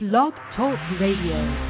Blog Talk Radio.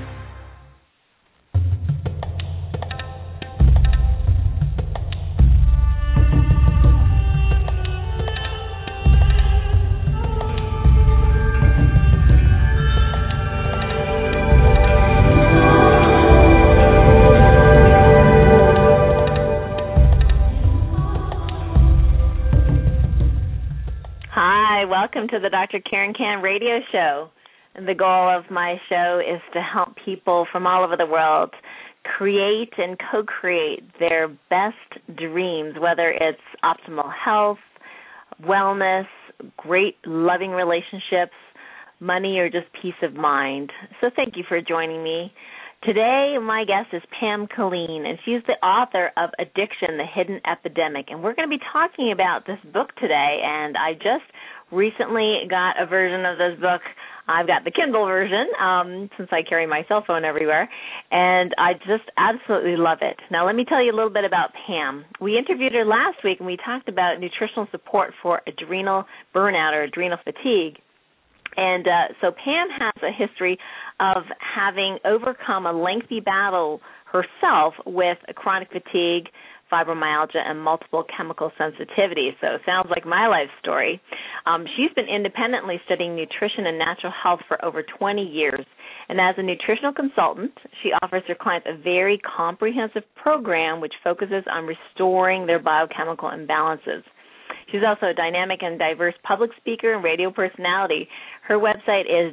Welcome to the Dr. Karen Kan radio show. The goal of my show is to help people from all over the world create and co-create their best dreams, whether it's optimal health, wellness, great loving relationships, money, or just peace of mind. So thank you for joining me. Today, my guest is Pam Killeen, and she's the author of Addiction, The Hidden Epidemic. And we're going to be talking about this book today, and I just recently got a version of this book. I've got the Kindle version since I carry my cell phone everywhere, and I just absolutely love it. Now, let me tell you a little bit about Pam. We interviewed her last week, and we talked about nutritional support for adrenal burnout or adrenal fatigue. And so Pam has a history of having overcome a lengthy battle herself with chronic fatigue, fibromyalgia, and multiple chemical sensitivities. So it sounds like my life story. She's been independently studying nutrition and natural health for over 20 years. And as a nutritional consultant, she offers her clients a very comprehensive program which focuses on restoring their biochemical imbalances. She's also a dynamic and diverse public speaker and radio personality. Her website is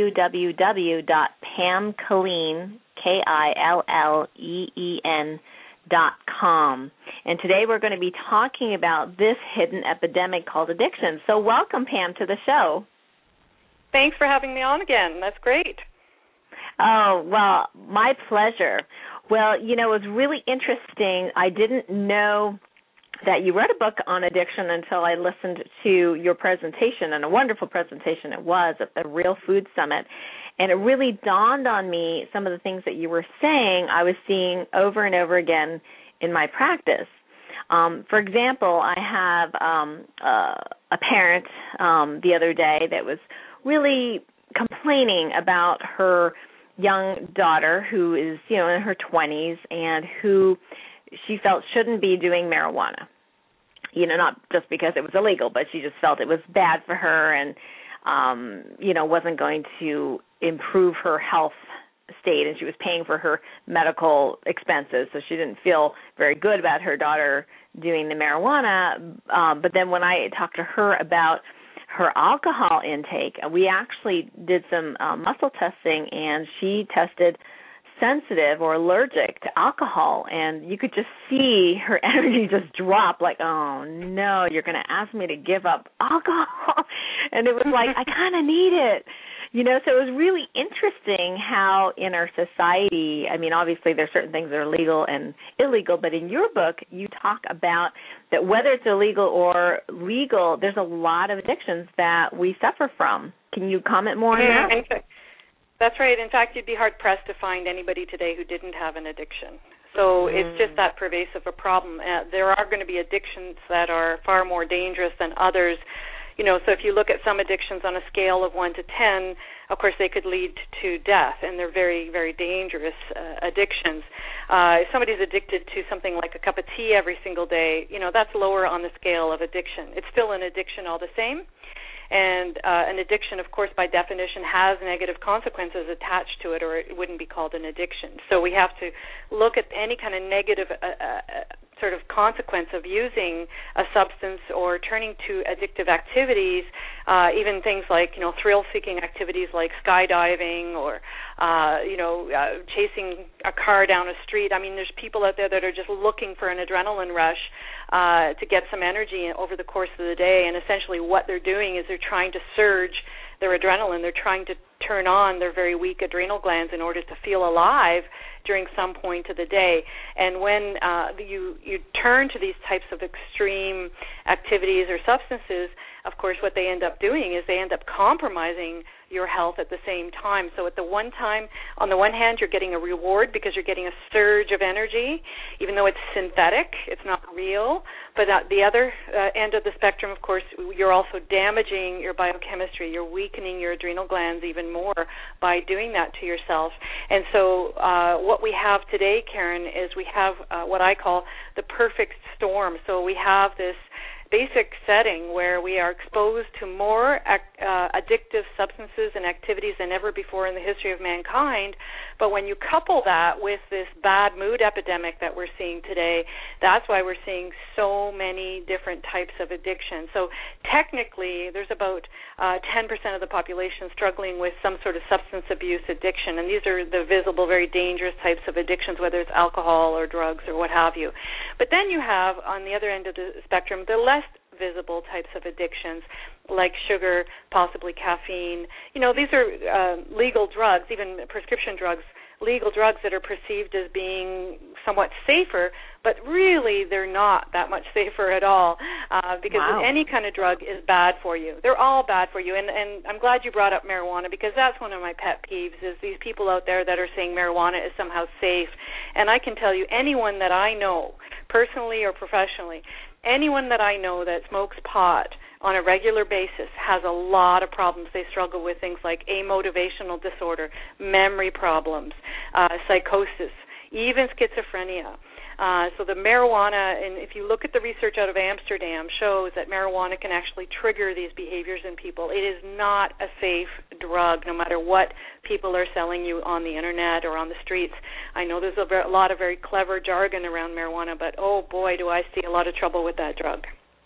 www.pamkilleen.com. And today we're going to be talking about this hidden epidemic called addiction. So welcome, Pam, to the show. Thanks for having me on again. That's great. Oh, well, my pleasure. Well, you know, it was really interesting. I didn't know that you wrote a book on addiction until I listened to your presentation, and a wonderful presentation it was at the Real Food Summit. And it really dawned on me some of the things that you were saying I was seeing over and over again in my practice. For example, I have a parent the other day that was really complaining about her young daughter who is, you know, in her 20s and who she felt shouldn't be doing marijuana. You know, not just because it was illegal, but she just felt it was bad for her and, you know, wasn't going to improve her health state, and she was paying for her medical expenses, so she didn't feel very good about her daughter doing the marijuana. But then when I talked to her about her alcohol intake, we actually did some muscle testing, and she tested sensitive or allergic to alcohol, and you could just see her energy just drop, like, oh no, you're going to ask me to give up alcohol. And it was like, I kind of need it. You know, so it was really interesting how in our society, I mean, obviously there's certain things that are legal and illegal, but in your book you talk about that whether it's illegal or legal, there's a lot of addictions that we suffer from. Can you comment more on that? That's right. In fact, you'd be hard-pressed to find anybody today who didn't have an addiction. So it's just that pervasive a problem. There are going to be addictions that are far more dangerous than others. You know, so if you look at some addictions on a scale of 1 to 10, of course they could lead to death, and they're very, very dangerous addictions. If somebody's addicted to something like a cup of tea every single day, you know, that's lower on the scale of addiction. It's still an addiction all the same. And an addiction, of course, by definition, has negative consequences attached to it, or it wouldn't be called an addiction. So we have to look at any kind of negative sort of consequence of using a substance or turning to addictive activities, even things like, you know, thrill-seeking activities like skydiving or, chasing a car down a street. I mean, there's people out there that are just looking for an adrenaline rush to get some energy over the course of the day, and essentially what they're doing is they're trying to surge their adrenaline. They're trying to turn on their very weak adrenal glands in order to feel alive during some point of the day. And when you turn to these types of extreme activities or substances, of course, what they end up doing is they end up compromising your health at the same time. So at the one time, on the one hand, you're getting a reward because you're getting a surge of energy, even though it's synthetic, it's not real. But at the other end of the spectrum, of course, you're also damaging your biochemistry. You're weakening your adrenal glands even more by doing that to yourself. And so what we have today, Karen, is we have what I call the perfect storm. So we have this basic setting where we are exposed to more addictive substances and activities than ever before in the history of mankind. But when you couple that with this bad mood epidemic that we're seeing today, that's why we're seeing so many different types of addiction. So technically, there's about 10% of the population struggling with some sort of substance abuse addiction, and these are the visible, very dangerous types of addictions, whether it's alcohol or drugs or what have you. But then you have, on the other end of the spectrum, the less visible types of addictions like sugar, possibly caffeine. You know, these are legal drugs, even prescription drugs, legal drugs that are perceived as being somewhat safer, but really they're not that much safer at all because any kind of drug is bad for you. They're all bad for you, and I'm glad you brought up marijuana because that's one of my pet peeves is these people out there that are saying marijuana is somehow safe. And I can tell you, anyone that I know, personally or professionally, anyone that I know that smokes pot on a regular basis has a lot of problems. They struggle with things like amotivational disorder, memory problems, psychosis, even schizophrenia. So the marijuana, and if you look at the research out of Amsterdam, shows that marijuana can actually trigger these behaviors in people. It is not a safe drug, no matter what people are selling you on the internet or on the streets. I know there's a lot of very clever jargon around marijuana, but oh boy, do I see a lot of trouble with that drug.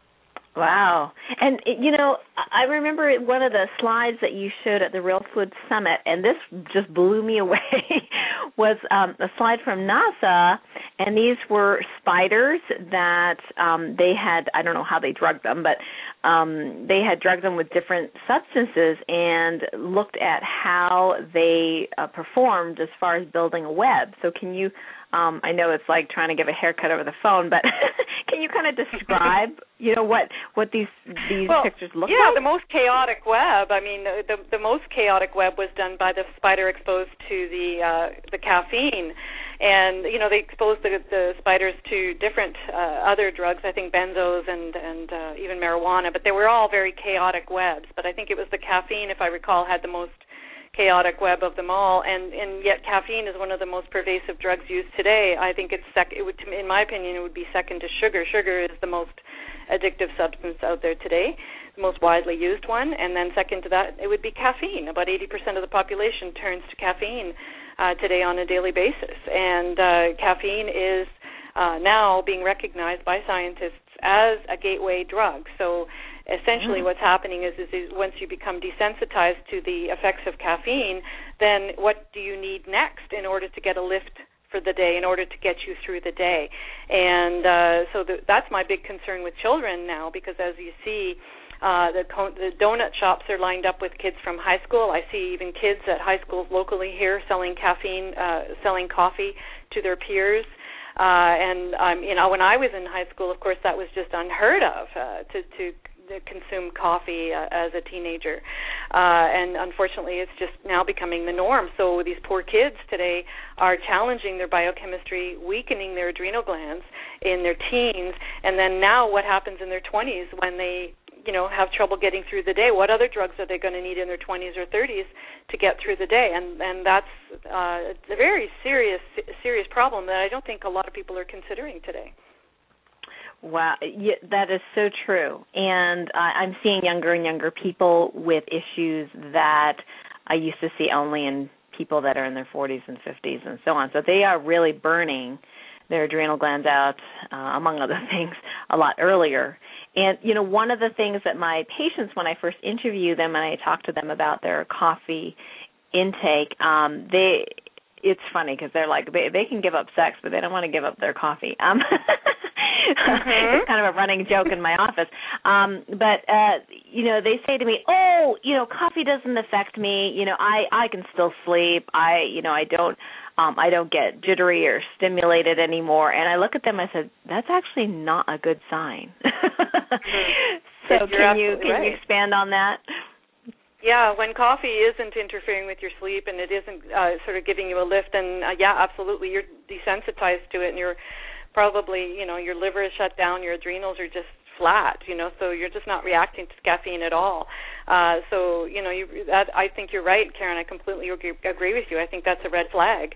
Wow. And, you know, I remember one of the slides that you showed at the Real Food Summit, and this just blew me away, was a slide from NASA, and these were spiders that they had, I don't know how they drugged them, but they had drugged them with different substances and looked at how they performed as far as building a web. So can you, I know it's like trying to give a haircut over the phone, but can you kind of describe, you know, what these pictures look like? Yeah, the most chaotic web. I mean, the most chaotic web was done by the spider exposed to the caffeine. And, you know, they exposed the spiders to different other drugs, I think benzos and even marijuana, but they were all very chaotic webs. But I think it was the caffeine, if I recall, had the most chaotic web of them all, and yet caffeine is one of the most pervasive drugs used today. I think in my opinion, it would be second to sugar. Sugar is the most addictive substance out there today, the most widely used one, and then second to that, it would be caffeine. About 80% of the population turns to caffeine today on a daily basis, and caffeine is now being recognized by scientists as a gateway drug. So essentially what's happening is once you become desensitized to the effects of caffeine, then what do you need next in order to get a lift for the day, in order to get you through the day? And so that's my big concern with children now, because as you see, the donut shops are lined up with kids from high school. I see even kids at high schools locally here selling selling coffee to their peers. And you know, when I was in high school, of course, that was just unheard of to consume coffee as a teenager, and unfortunately it's just now becoming the norm. So these poor kids today are challenging their biochemistry, weakening their adrenal glands in their teens, and then now what happens in their 20s when they, you know, have trouble getting through the day? What other drugs are they going to need in their 20s or 30s to get through the day? And that's a very serious problem that I don't think a lot of people are considering today. Wow, yeah, that is so true. And I'm seeing younger and younger people with issues that I used to see only in people that are in their 40s and 50s and so on. So they are really burning their adrenal glands out, among other things, a lot earlier. And, you know, one of the things that my patients, when I first interview them and I talk to them about their coffee intake, it's funny because they're like, they can give up sex, but they don't want to give up their coffee. It's kind of a running joke in my office. But you know, they say to me, oh, you know, coffee doesn't affect me. You know, I can still sleep. I don't get jittery or stimulated anymore. And I look at them, I said, that's actually not a good sign. So can you expand on that? Yeah, when coffee isn't interfering with your sleep and it isn't sort of giving you a lift, then yeah, absolutely, you're desensitized to it, and you're probably, your liver is shut down, your adrenals are just flat, so you're just not reacting to caffeine at all. So, I think you're right, Karen. I completely agree with you. I think that's a red flag.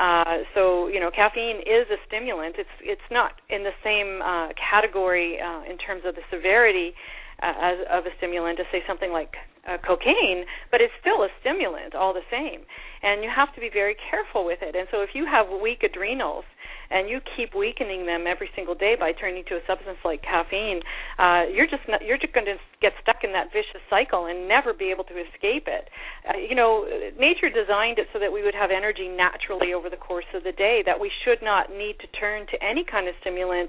So, caffeine is a stimulant. It's not in the same category in terms of the severity of a stimulant as, say, something like cocaine, but it's still a stimulant all the same. And you have to be very careful with it. And so if you have weak adrenals and you keep weakening them every single day by turning to a substance like caffeine, you're just going to get stuck in that vicious cycle and never be able to escape it. Nature designed it so that we would have energy naturally over the course of the day, that we should not need to turn to any kind of stimulant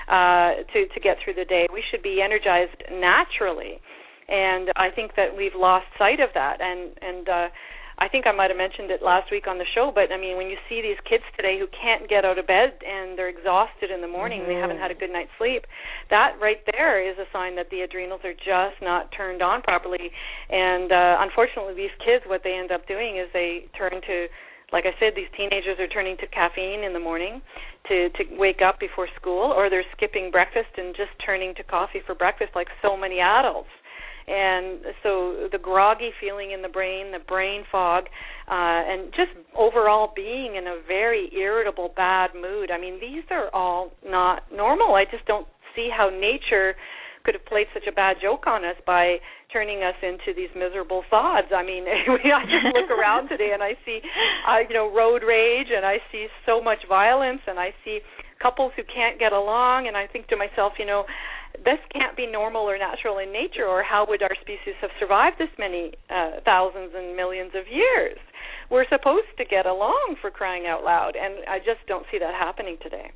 to get through the day. We should be energized naturally. And I think that we've lost sight of that. And I think I might have mentioned it last week on the show, but, I mean, when you see these kids today who can't get out of bed and they're exhausted in the morning, they haven't had a good night's sleep, that right there is a sign that the adrenals are just not turned on properly. And unfortunately, these kids, what they end up doing is they turn to, like I said, these teenagers are turning to caffeine in the morning to wake up before school, or they're skipping breakfast and just turning to coffee for breakfast like so many adults. And so the groggy feeling in the brain fog, and just overall being in a very irritable, bad mood. I mean, these are all not normal. I just don't see how nature could have played such a bad joke on us by turning us into these miserable sods. I mean, I just look around today and I see, road rage, and I see so much violence, and I see couples who can't get along, and I think to myself, this can't be normal or natural in nature, or how would our species have survived this many thousands and millions of years? We're supposed to get along, for crying out loud, and I just don't see that happening today.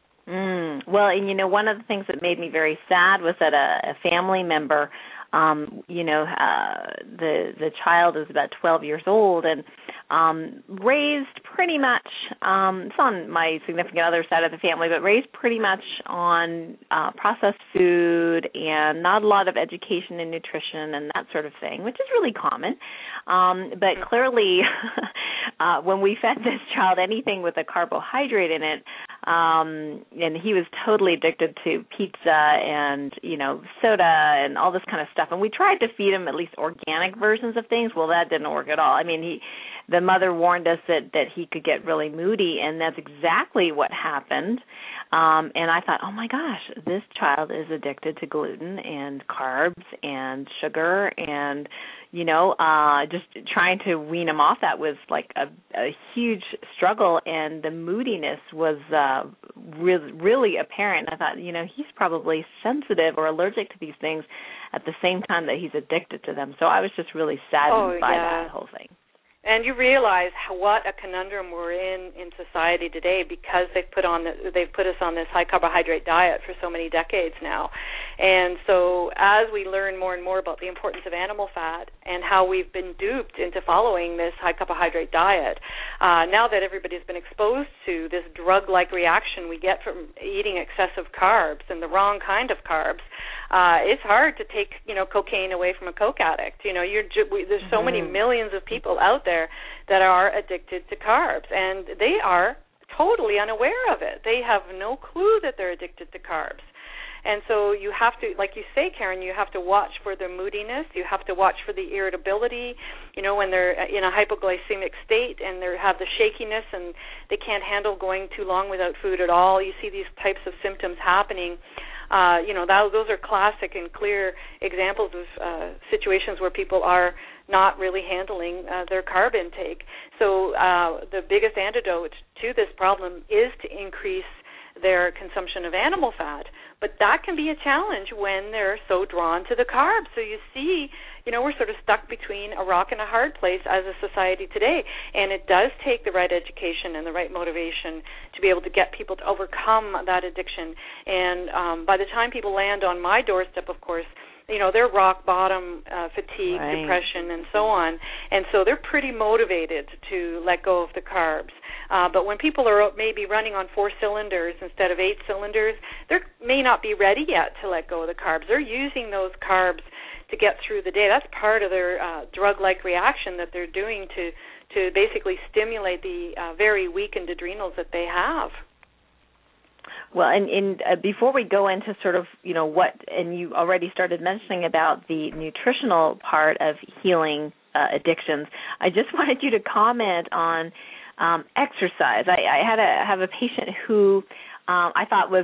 Well, and one of the things that made me very sad was that a family member, the child is about 12 years old and raised pretty much, it's on my significant other side of the family, but raised pretty much on processed food and not a lot of education in nutrition and that sort of thing, which is really common. But clearly, when we fed this child anything with a carbohydrate in it, and he was totally addicted to pizza and, soda and all this kind of stuff. And we tried to feed him at least organic versions of things. Well, that didn't work at all. I mean, the mother warned us that he could get really moody, and that's exactly what happened. And I thought, oh, my gosh, this child is addicted to gluten and carbs and sugar and, just trying to wean him off that was like a huge struggle, and the moodiness was really apparent. And I thought, he's probably sensitive or allergic to these things at the same time that he's addicted to them. So I was just really saddened by that whole thing. And you realize what a conundrum we're in society today, because they've put us on this high carbohydrate diet for so many decades now. And so as we learn more and more about the importance of animal fat and how we've been duped into following this high carbohydrate diet, now that everybody's been exposed to this drug-like reaction we get from eating excessive carbs and the wrong kind of carbs, it's hard to take, cocaine away from a Coke addict. There's so many millions of people out there that are addicted to carbs, and they are totally unaware of it. They have no clue that they're addicted to carbs. And so you have to, like you say, Karen, you have to watch for their moodiness. You have to watch for the irritability, when they're in a hypoglycemic state and they have the shakiness and they can't handle going too long without food at all. You see these types of symptoms happening. Those are classic and clear examples of situations where people are not really handling their carb intake. So the biggest antidote to this problem is to increase their consumption of animal fat, but that can be a challenge when they're so drawn to the carbs. So you see, we're sort of stuck between a rock and a hard place as a society today, and it does take the right education and the right motivation to be able to get people to overcome that addiction. And by the time people land on my doorstep, of course, they're rock bottom, fatigue, depression, and so on. And so they're pretty motivated to let go of the carbs. But when people are maybe running on 4 cylinders instead of 8 cylinders, they may not be ready yet to let go of the carbs. They're using those carbs to get through the day. That's part of their drug-like reaction that they're doing to basically stimulate the very weakened adrenals that they have. Well, and before we go into sort of, what, and you already started mentioning about the nutritional part of healing addictions, I just wanted you to comment on exercise. I have a patient who I thought was,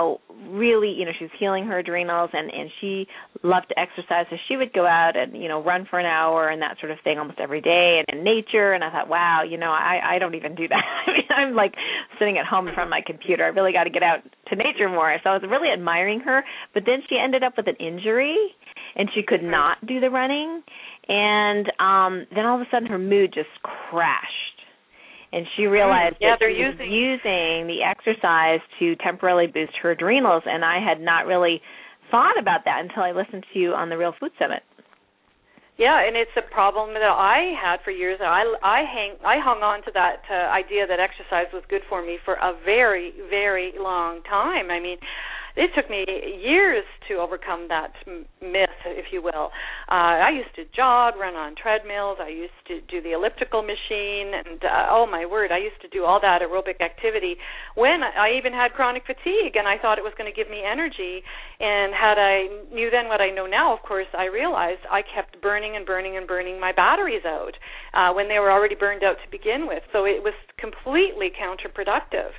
really, she was healing her adrenals, and she loved to exercise. So she would go out and, run for an hour and that sort of thing almost every day and in nature. And I thought, wow, I don't even do that. I mean, I'm like sitting at home in front of my computer. I really got to get out to nature more. So I was really admiring her. But then she ended up with an injury, and she could not do the running. And then all of a sudden her mood just crashed. And she realized that she was using the exercise to temporarily boost her adrenals, and I had not really thought about that until I listened to you on the Real Food Summit. Yeah, and it's a problem that I had for years. I hung on to that idea that exercise was good for me for a very, very long time. I mean, it took me years to overcome that myth, if you will. I used to jog, run on treadmills. I used to do the elliptical machine, and oh my word, I used to do all that aerobic activity when I even had chronic fatigue, and I thought it was going to give me energy. And had I knew then what I know now, of course, I realized I kept burning and burning and burning my batteries out when they were already burned out to begin with. So it was completely counterproductive.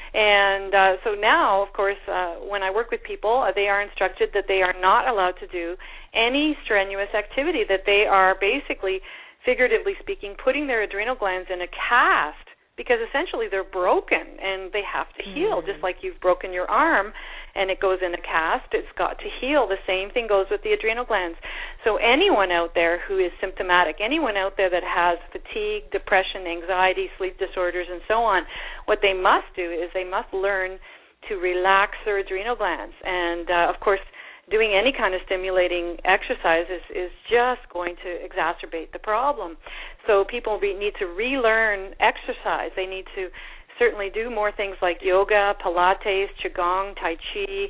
And so now, of course, when I work with people, they are instructed that they are not allowed to do any strenuous activity, that they are basically, figuratively speaking, putting their adrenal glands in a cast, because essentially they're broken and they have to heal, just like you've broken your arm and it goes in a cast. It's got to heal. The same thing goes with the adrenal glands. So anyone out there who is symptomatic, anyone out there that has fatigue, depression, anxiety, sleep disorders, and so on, what they must do is they must learn to relax their adrenal glands. And, of course, doing any kind of stimulating exercise is just going to exacerbate the problem. So people need to relearn exercise. They need to certainly do more things like yoga, Pilates, Qigong, Tai Chi,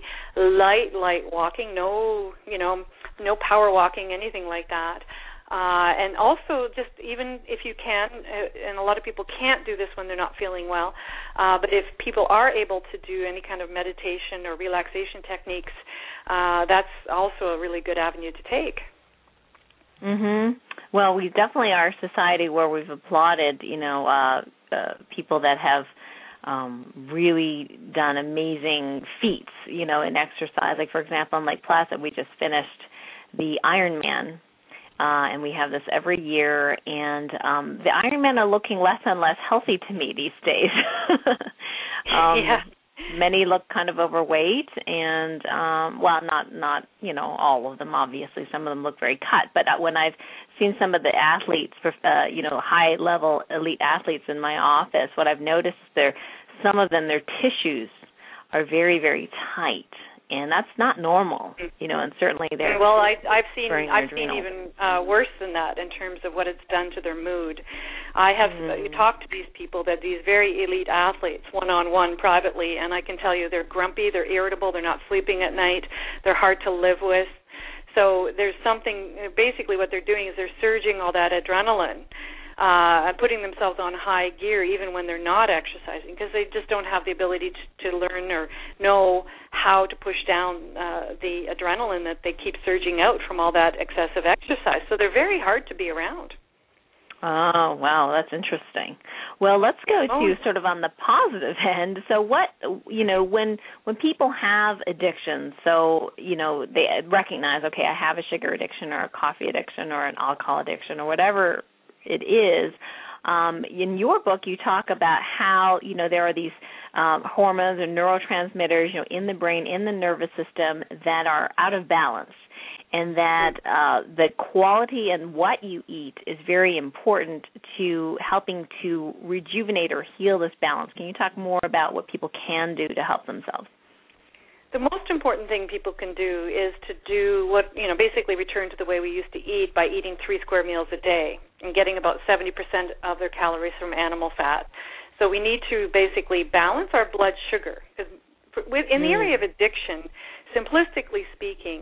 light walking, no power walking, anything like that. And also just even if you can, and a lot of people can't do this when they're not feeling well, but if people are able to do any kind of meditation or relaxation techniques, that's also a really good avenue to take. Well, we definitely are a society where we've applauded, people that have really done amazing feats, in exercise. Like, for example, in Lake Placid, we just finished the Ironman. And we have this every year, and the Ironmen are looking less and less healthy to me these days. Many look kind of overweight, and not all of them, obviously. Some of them look very cut. But when I've seen some of the athletes, high-level elite athletes in my office, what I've noticed is some of them, their tissues are very, very tight. And that's not normal, and certainly they're... Well, I've seen even worse than that in terms of what it's done to their mood. I have talked to these people, these very elite athletes, one-on-one, privately, and I can tell you they're grumpy, they're irritable, they're not sleeping at night, they're hard to live with. So there's something, basically what they're doing is they're surging all that adrenaline, putting themselves on high gear even when they're not exercising, because they just don't have the ability to learn or know how to push down the adrenaline that they keep surging out from all that excessive exercise. So they're very hard to be around. Oh, wow, that's interesting. Well, let's go to sort of on the positive end. So what, when people have addictions, so, they recognize, okay, I have a sugar addiction or a coffee addiction or an alcohol addiction or whatever it is. In your book, you talk about how, there are these hormones and neurotransmitters, in the brain, in the nervous system that are out of balance, and that the quality and what you eat is very important to helping to rejuvenate or heal this balance. Can you talk more about what people can do to help themselves? The most important thing people can do is to do what, basically return to the way we used to eat by eating 3 square meals a day and getting about 70% of their calories from animal fat. So we need to basically balance our blood sugar. In the area of addiction, simplistically speaking,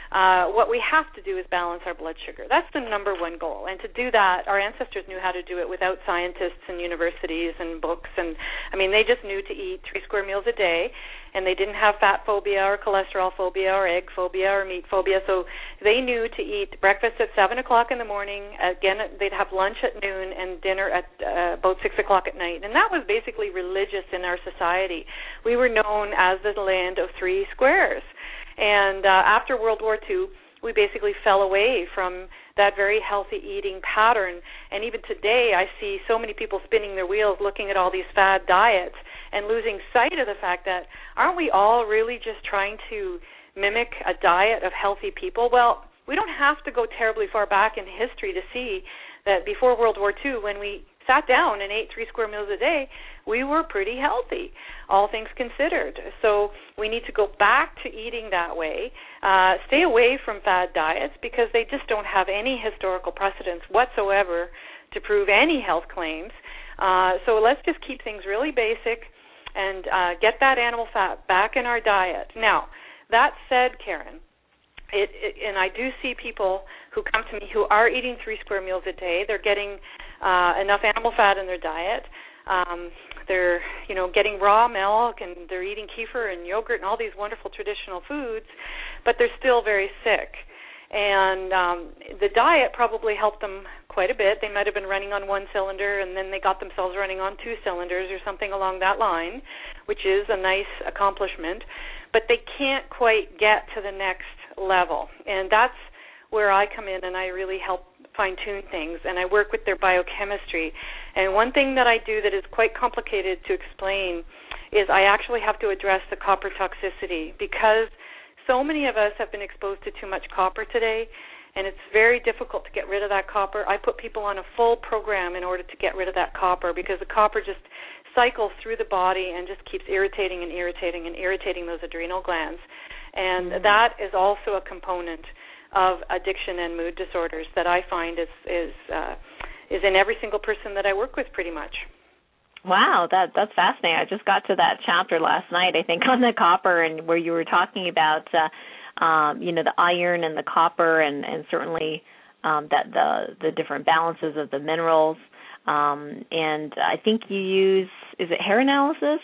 what we have to do is balance our blood sugar. That's the number one goal. And to do that, our ancestors knew how to do it without scientists and universities and books. And, I mean, they just knew to eat 3 square meals a day, and they didn't have fat phobia or cholesterol phobia or egg phobia or meat phobia. So they knew to eat breakfast at 7 o'clock in the morning. Again, they'd have lunch at noon and dinner at about 6 o'clock at night. And that was basically religious in our society. We were known as the land of 3 squares. And after World War II, we basically fell away from that very healthy eating pattern. And even today, I see so many people spinning their wheels looking at all these fad diets and losing sight of the fact that aren't we all really just trying to mimic a diet of healthy people? Well, we don't have to go terribly far back in history to see that before World War II, when we sat down and ate 3 square meals a day, we were pretty healthy, all things considered. So we need to go back to eating that way, stay away from fad diets because they just don't have any historical precedence whatsoever to prove any health claims. So let's just keep things really basic and get that animal fat back in our diet. Now, that said, Karen, and I do see people who come to me who are eating 3 square meals a day. They're getting enough animal fat in their diet. They're, getting raw milk, and they're eating kefir and yogurt and all these wonderful traditional foods, but they're still very sick. And the diet probably helped them quite a bit. They might have been running on 1 cylinder, and then they got themselves running on 2 cylinders or something along that line, which is a nice accomplishment. But they can't quite get to the next level. And that's where I come in, and I really help fine-tune things, and I work with their biochemistry. And one thing that I do that is quite complicated to explain is I actually have to address the copper toxicity, because so many of us have been exposed to too much copper today, and it's very difficult to get rid of that copper. I put people on a full program in order to get rid of that copper, because the copper just cycles through the body and just keeps irritating and irritating and irritating those adrenal glands. And that is also a component of addiction and mood disorders that I find is in every single person that I work with pretty much. Wow, that's fascinating. I just got to that chapter last night, I think, on the copper, and where you were talking about, the iron and the copper, and certainly that the different balances of the minerals. And I think you use, is it hair analysis?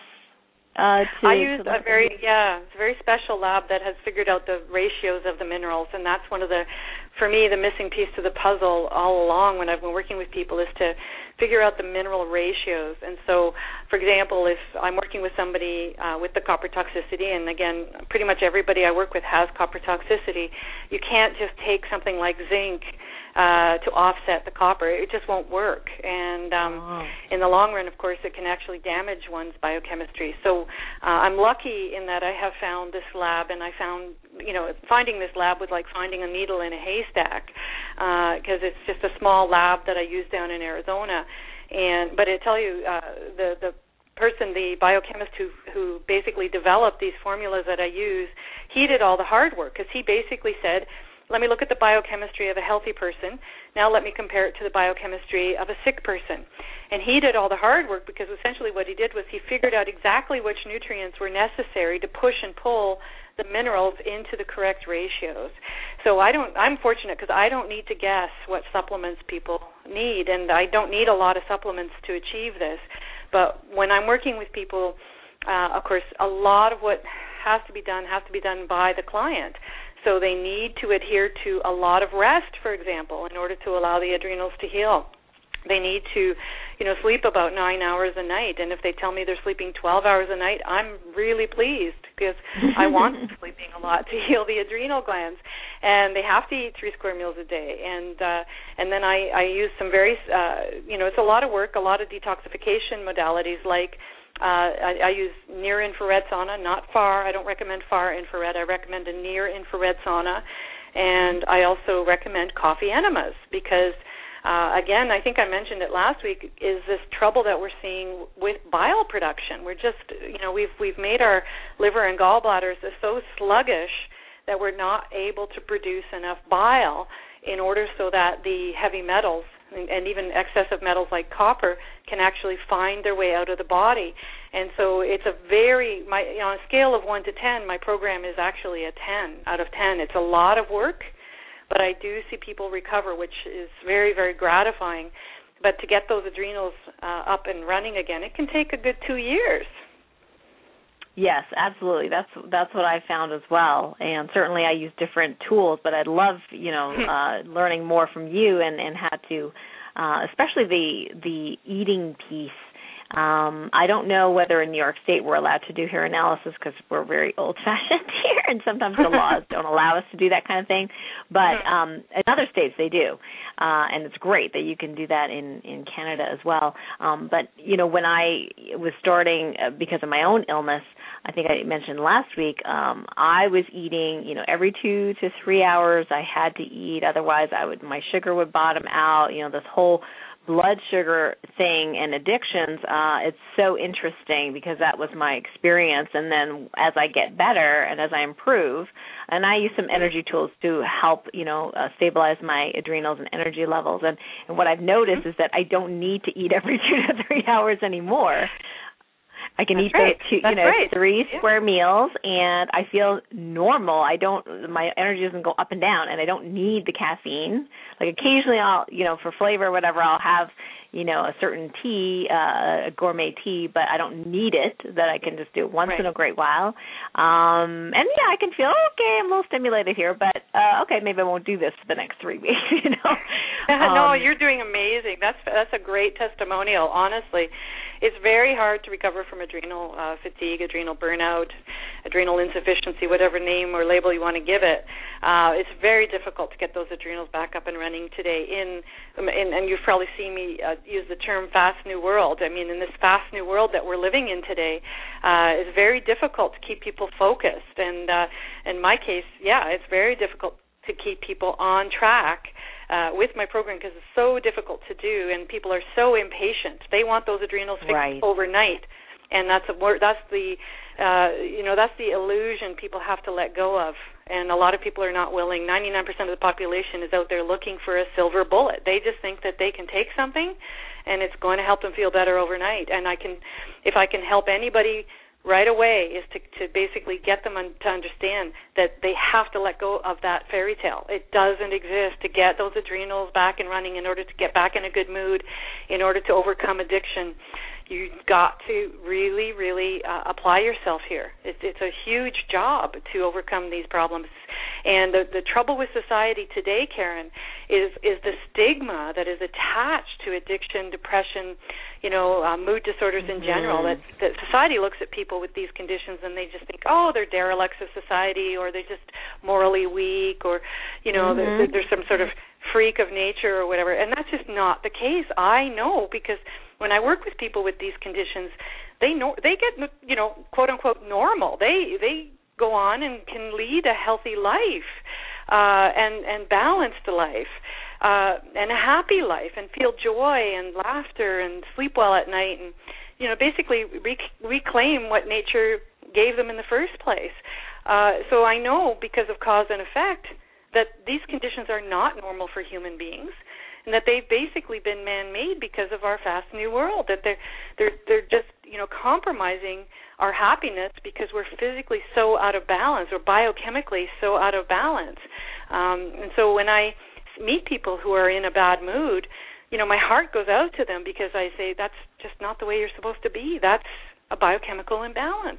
I use a very special lab that has figured out the ratios of the minerals, and that's one of for me, the missing piece to the puzzle all along when I've been working with people is to figure out the mineral ratios. And so, for example, if I'm working with somebody with the copper toxicity, and again, pretty much everybody I work with has copper toxicity, you can't just take something like zinc to offset the copper. It just won't work. And in the long run, of course, it can actually damage one's biochemistry. So I'm lucky in that I have found this lab, and I found, finding this lab was like finding a needle in a haystack, because it's just a small lab that I use down in Arizona. But I tell you, the person, the biochemist who basically developed these formulas that I use, he did all the hard work, because he basically said, let me look at the biochemistry of a healthy person. Now let me compare it to the biochemistry of a sick person. And he did all the hard work, because essentially what he did was he figured out exactly which nutrients were necessary to push and pull the minerals into the correct ratios. So I'm fortunate, because I don't need to guess what supplements people need, and I don't need a lot of supplements to achieve this. But when I'm working with people, of course, a lot of what has to be done by the client. So they need to adhere to a lot of rest, for example, in order to allow the adrenals to heal. They need to, sleep about 9 hours a night. And if they tell me they're sleeping 12 hours a night, I'm really pleased, because I want them sleeping a lot to heal the adrenal glands. And they have to eat 3 square meals a day. And then I use some very, it's a lot of work, a lot of detoxification modalities like I use near-infrared sauna, not far. I don't recommend far infrared. I recommend a near-infrared sauna. And I also recommend coffee enemas because, again, I think I mentioned it last week, is this trouble that we're seeing with bile production. We're just, we've made our liver and gallbladders so sluggish that we're not able to produce enough bile in order so that the heavy metals and even excessive metals like copper can actually find their way out of the body. And so it's a very, on a scale of 1 to 10, my program is actually a 10 out of 10. It's a lot of work, but I do see people recover, which is very, very gratifying. But to get those adrenals up and running again, it can take a good 2 years. Yes, absolutely. That's what I found as well. And certainly I use different tools, but I'd love, learning more from you and how to, especially the eating piece. I don't know whether in New York State we're allowed to do hair analysis because we're very old-fashioned here, and sometimes the laws don't allow us to do that kind of thing. But in other states they do, and it's great that you can do that in Canada as well. But, when I was starting, because of my own illness, I think I mentioned last week, I was eating, every 2 to 3 hours I had to eat. Otherwise, my sugar would bottom out. This whole blood sugar thing and addictions, it's so interesting because that was my experience. And then as I get better and as I improve, and I use some energy tools to help, stabilize my adrenals and energy levels. And what I've noticed is that I don't need to eat every 2 to 3 hours anymore. I can eat those 3 square meals, and I feel normal. My energy doesn't go up and down, and I don't need the caffeine. Like occasionally I'll, for flavor or whatever, I'll have, a certain tea, a gourmet tea, but I don't need it, that I can just do once in a great while. And I can feel, okay, I'm a little stimulated here, but okay, maybe I won't do this for the next 3 weeks, No, you're doing amazing. That's a great testimonial, honestly. It's very hard to recover from adrenal fatigue, adrenal burnout, adrenal insufficiency, whatever name or label you want to give it. It's very difficult to get those adrenals back up and running today. And you've probably seen me use the term fast new world. I mean, in this fast new world that we're living in today, it's very difficult to keep people focused. And in my case, it's very difficult to keep people on track with my program because it's so difficult to do, and people are so impatient. They want those adrenals fixed overnight, and that's the illusion people have to let go of. And a lot of people are not willing. 99% of the population is out there looking for a silver bullet. They just think that they can take something, and it's going to help them feel better overnight. And if I can help anybody right away, is to basically get them to understand that they have to let go of that fairy tale. It doesn't exist. To get those adrenals back and running, in order to get back in a good mood, in order to overcome addiction, you've got to really, really apply yourself here. It's a huge job to overcome these problems. And the trouble with society today, Karen, is the stigma that is attached to addiction, depression, mood disorders in general. That society looks at people with these conditions and they just think, oh, they're derelicts of society, or they're just morally weak, or there's some sort of freak of nature or whatever. And that's just not the case. I know, because when I work with people with these conditions, they get quote unquote normal. They go on and can lead a healthy life and balanced life. And a happy life, and feel joy and laughter and sleep well at night, and basically reclaim what nature gave them in the first place. So I know, because of cause and effect, that these conditions are not normal for human beings, and that they've basically been man-made because of our fast new world. That they're just compromising our happiness because we're physically so out of balance, or biochemically so out of balance. And so when I meet people who are in a bad mood, my heart goes out to them, because I say, that's just not the way you're supposed to be. That's a biochemical imbalance.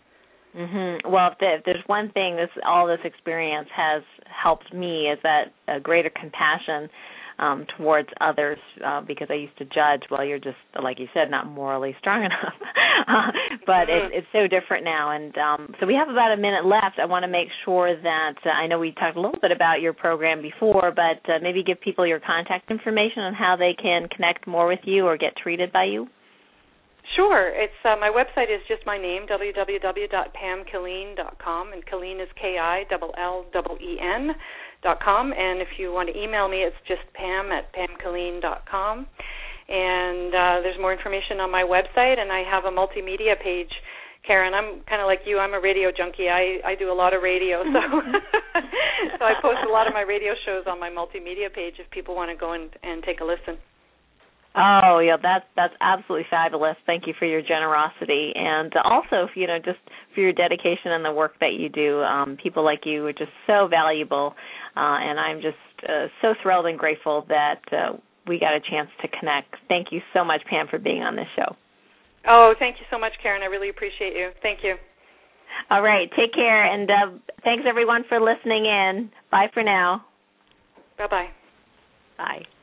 Well, if there's one thing all this experience has helped me, is that greater compassion towards others, because I used to judge, well, you're just, like you said, not morally strong enough. But it's so different now. And so we have about a minute left. I want to make sure that, I know we talked a little bit about your program before, but maybe give people your contact information on how they can connect more with you or get treated by you. Sure. It's my website is just my name, www.pamkilleen.com, and Killeen is KILLEEN.com. And if you want to email me, it's just pam@pamkilleen.com. And there's more information on my website, and I have a multimedia page. Karen, I'm kind of like you. I'm a radio junkie. I do a lot of radio, so so I post a lot of my radio shows on my multimedia page if people want to go and take a listen. Oh, yeah, that's absolutely fabulous. Thank you for your generosity, and also, just for your dedication and the work that you do. People like you are just so valuable, and I'm just so thrilled and grateful that we got a chance to connect. Thank you so much, Pam, for being on this show. Oh, thank you so much, Karen. I really appreciate you. Thank you. All right, take care, and thanks, everyone, for listening in. Bye for now. Bye-bye. Bye.